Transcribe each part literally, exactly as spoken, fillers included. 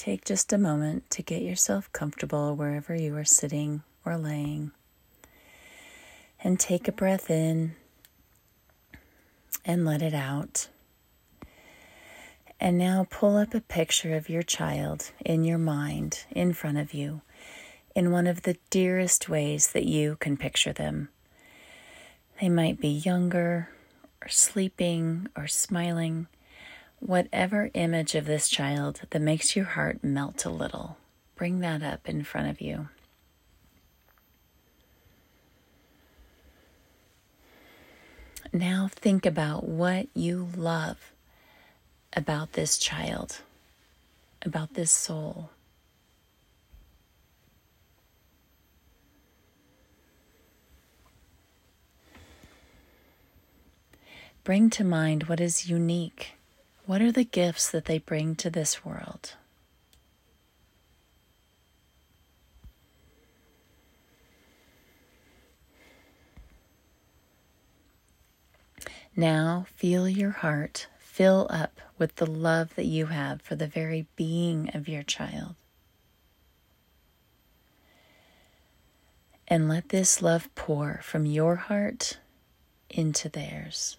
take just a moment to get yourself comfortable wherever you are sitting or laying. And take a breath in and let it out. And now pull up a picture of your child in your mind in front of you in one of the dearest ways that you can picture them. They might be younger or sleeping or smiling. Whatever image of this child that makes your heart melt a little, bring that up in front of you. Now think about what you love about this child, about this soul. Bring to mind what is unique. What are the gifts that they bring to this world? Now feel your heart fill up with the love that you have for the very being of your child. And let this love pour from your heart into theirs.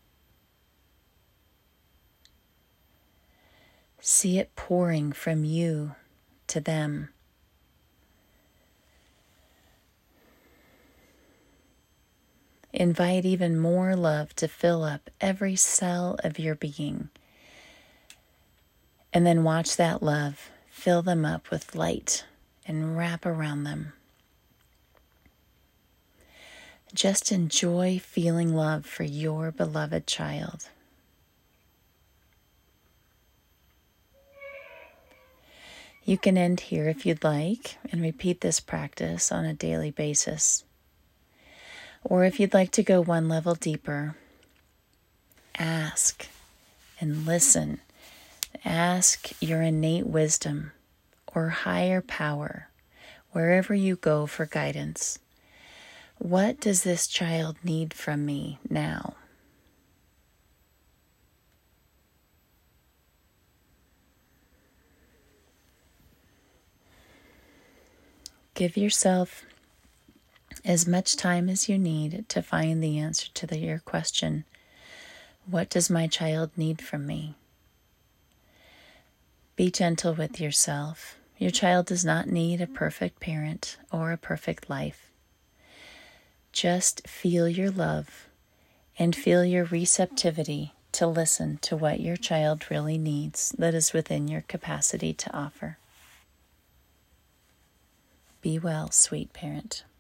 See it pouring from you to them. Invite even more love to fill up every cell of your being. And then watch that love fill them up with light and wrap around them. Just enjoy feeling love for your beloved child. You can end here if you'd like and repeat this practice on a daily basis. Or if you'd like to go one level deeper, ask and listen. Ask your innate wisdom or higher power, wherever you go for guidance. What does this child need from me now? Give yourself as much time as you need to find the answer to the, your question. What does my child need from me? Be gentle with yourself. Your child does not need a perfect parent or a perfect life. Just feel your love and feel your receptivity to listen to what your child really needs that is within your capacity to offer. Be well, sweet parent.